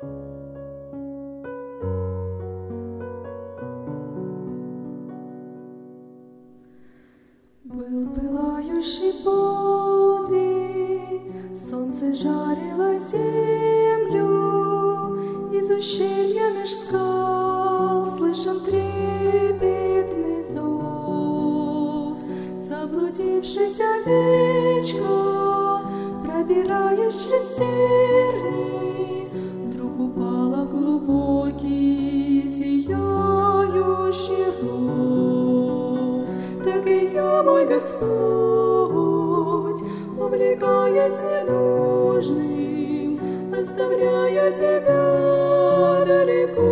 Был пылающий полдень, солнце жарило землю, из ущелья меж скал слышен трепетный зов. Заблудившаяся овечка, пробираясь через тернии, вдруг упала в глубокий зияющий ров. Так и я, мой Господь, увлекаясь ненужным, оставляя Тебя, далеко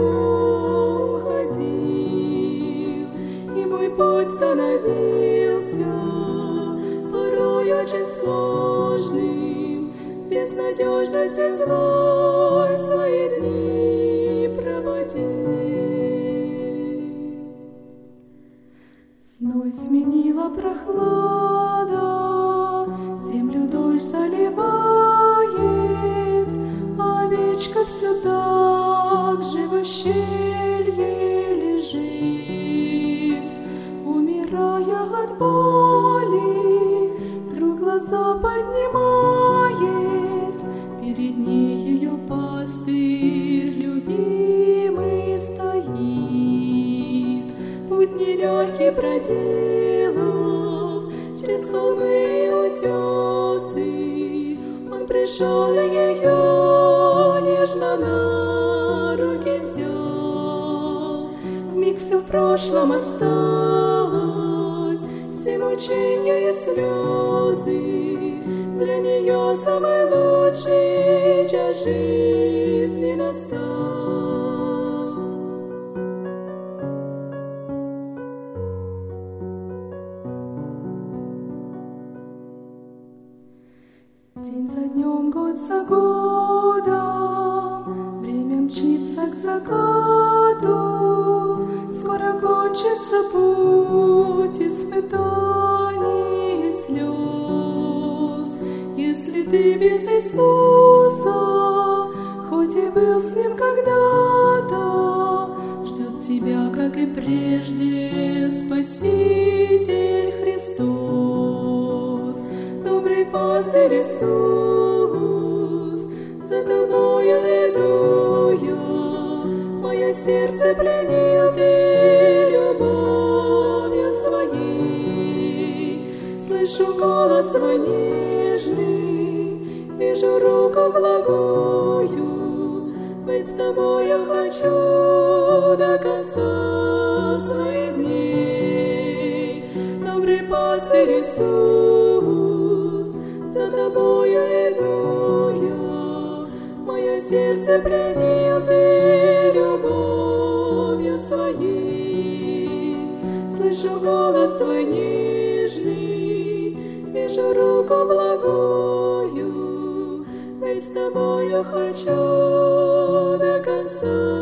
уходил, и мой путь становился порой очень сложным, безнадежности злой свои дни проводил. Зной сменила прохлада, землю дождь заливает, а овечка все так же в ущелье лежит. Умирая от боли, вдруг глаза поднимает, перед ней ее пастырь любимый стоит. Путь нелегкий проделав через холмы и утесы, он пришел и ее нежно на руки взял. Вмиг все в прошлом осталось, все мучения и слезы, для нее самый лучший час жизни настал. День за днем, год за годом, время мчится к закату. Скоро кончится путь испытаний и слез. Если ты без Иисуса, хоть и был с Ним когда-то, ждет тебя, как и прежде, Спаситель Христос. Добрый пастырь Иисус, за тобою иду я, мое сердце пленил ты любовью своей. Слышу голос твой нежный, вижу руку благую, быть с тобой я хочу до конца своих дней. Добрый пастырь Иисус, за тобою иду я, мое сердце пленил ты любовью своей. Слышу голос твой нежный, вижу руку благую, быть с тобою хочу до конца